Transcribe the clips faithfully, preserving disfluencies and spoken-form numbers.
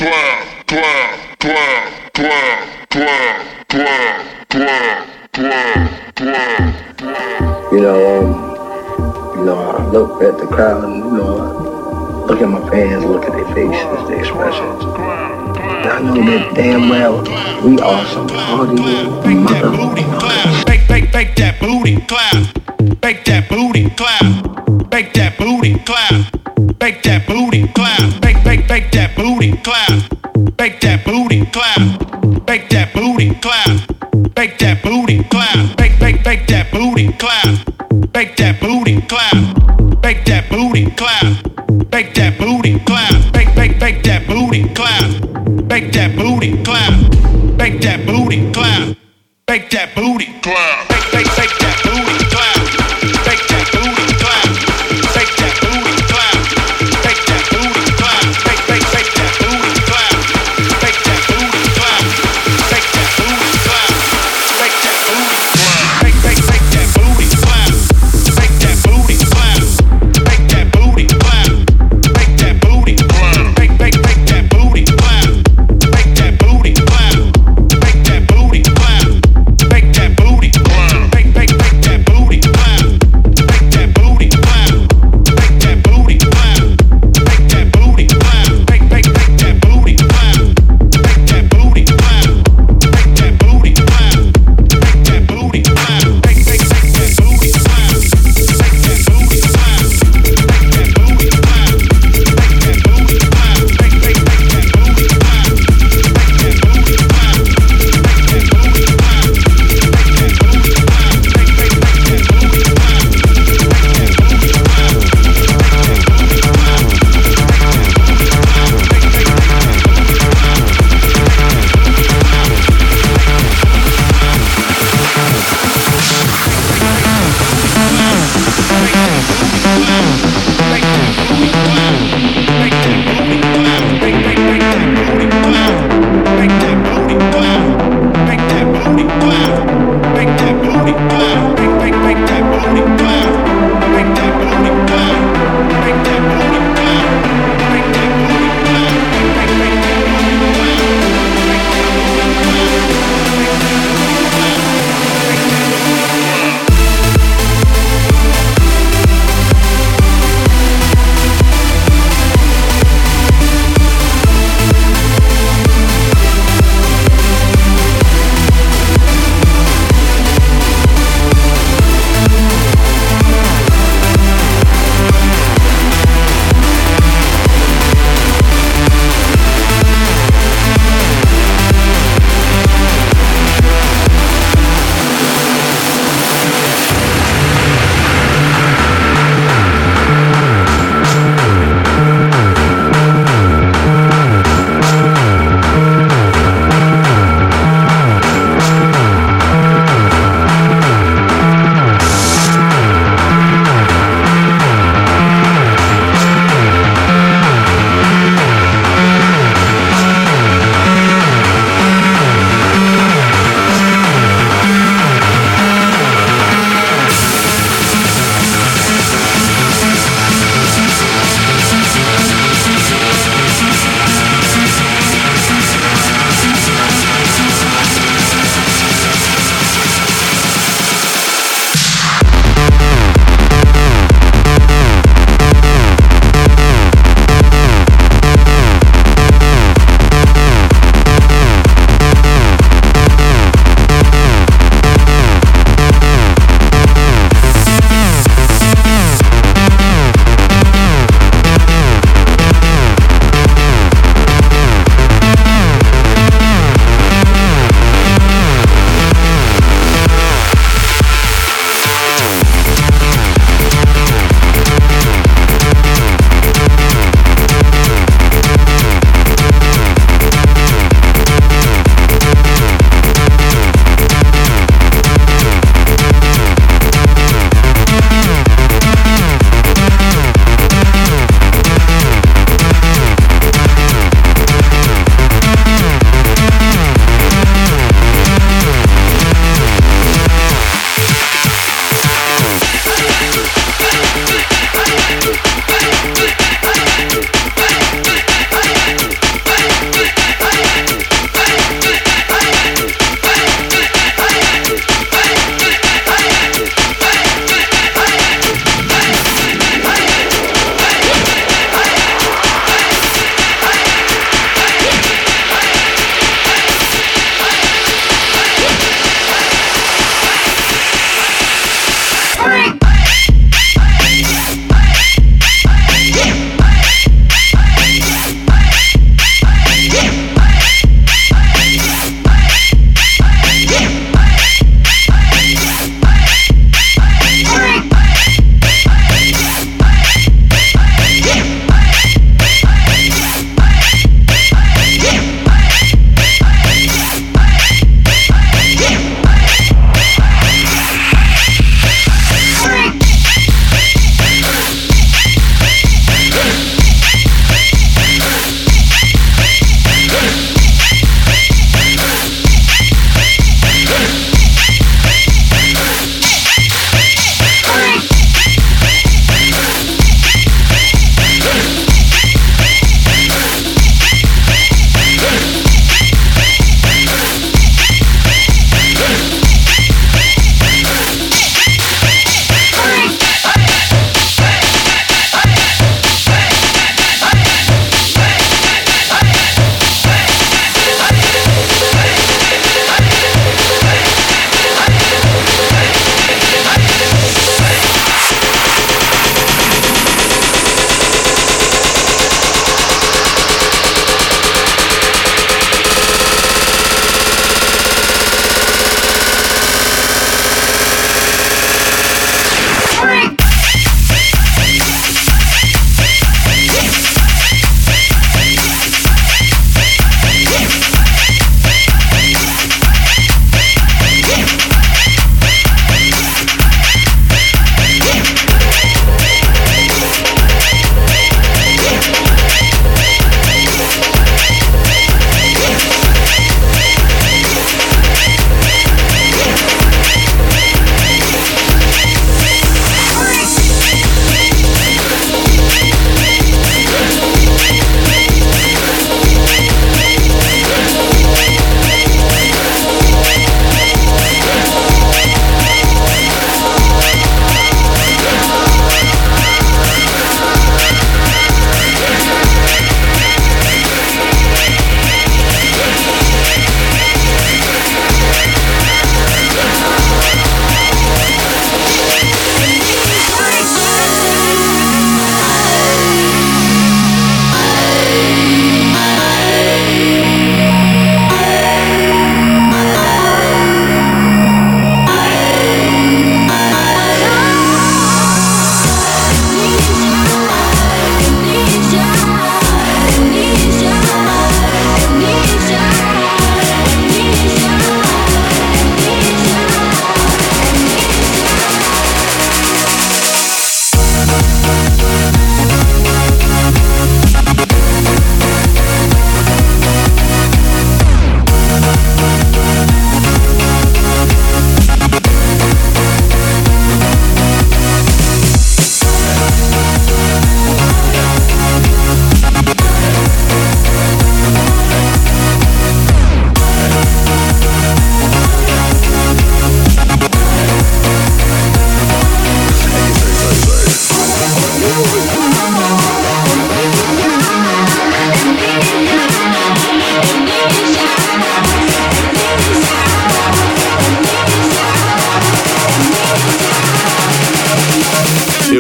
You know, um, you know, I look at the crowd and, you know, I look at my fans, look at their faces, their expressions. And I know that damn well we are some party motherfuckers. Bake, bake, bake that booty, clap. Bake that booty, clap. Bake that booty, clap. Bake that booty, clap. Bake, bake, bake that booty, clap. Bake that booty, clap. Bake that booty, clap. Bake that booty, clap. Bake, bake, bake that booty, clap. Bake that booty, clap. Bake that booty, clap. Bake that booty, clap. Bake, bake, bake that booty, clap. Bake that booty, clap. Bake that booty, clap. Bake that booty, clap. Bake, bake, bake that booty, clap. Bake that booty, clap. Bake that booty, clap. Bake that booty, clap. Bake, bake, bake that booty, clap. Bake that booty, clap. Bake that booty, clap. Bake that booty, clap. Bake, bake, bake that booty, clap. Bake that booty, clap. Bake that booty, clap. Bake that booty, clap.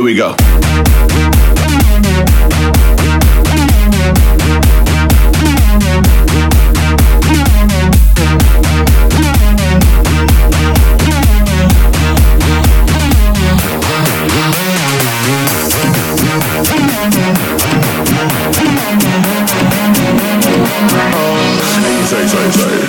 we go. Say, say, say.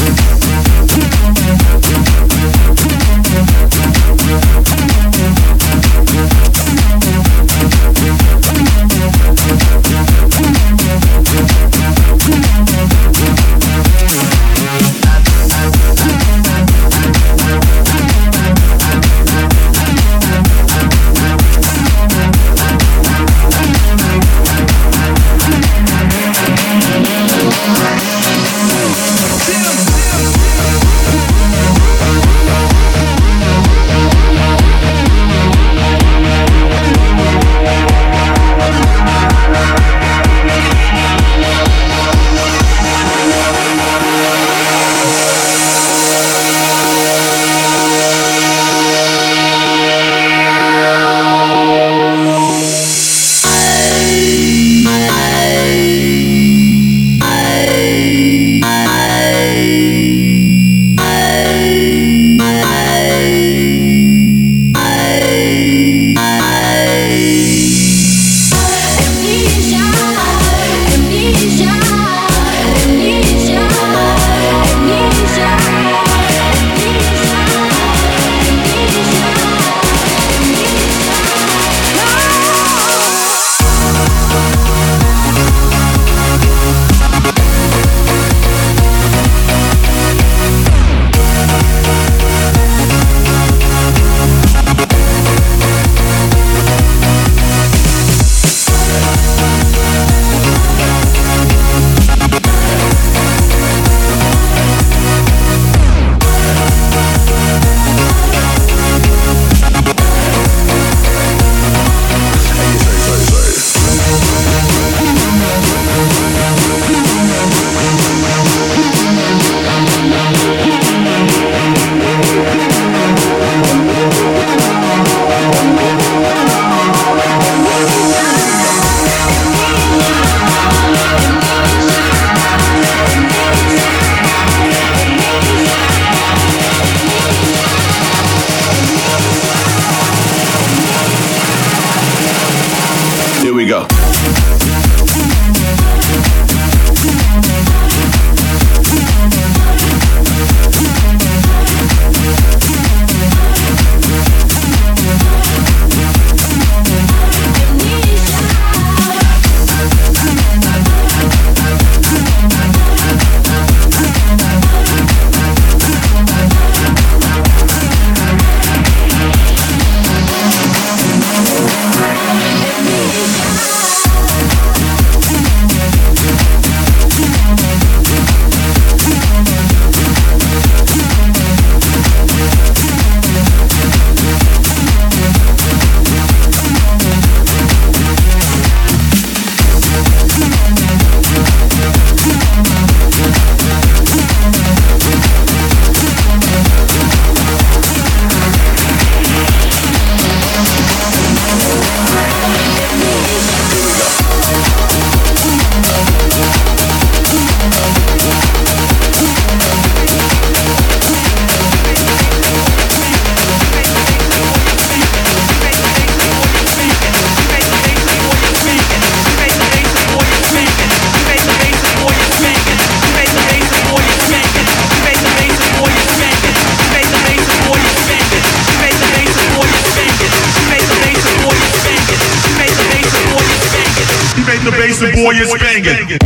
the bass and boy is banging.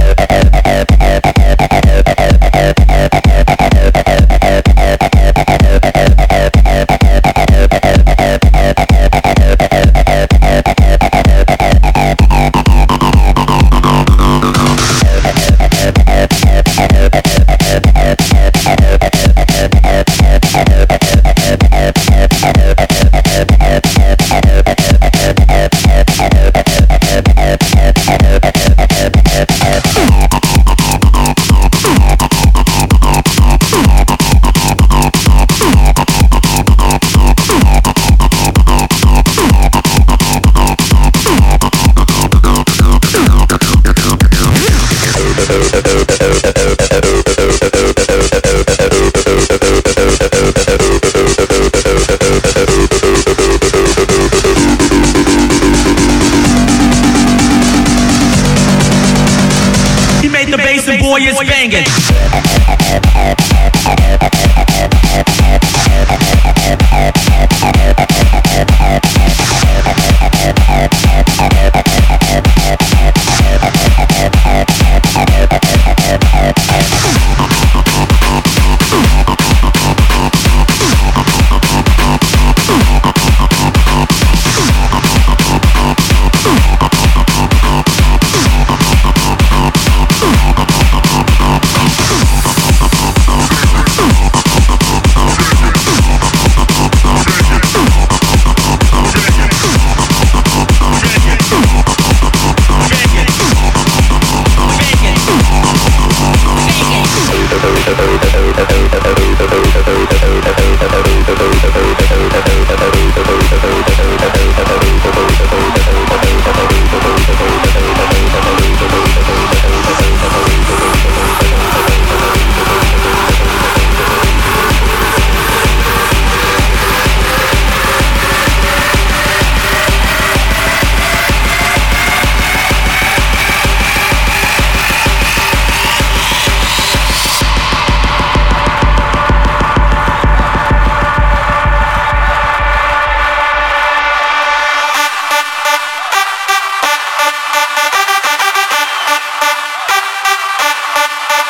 He made the bass and boy is banging.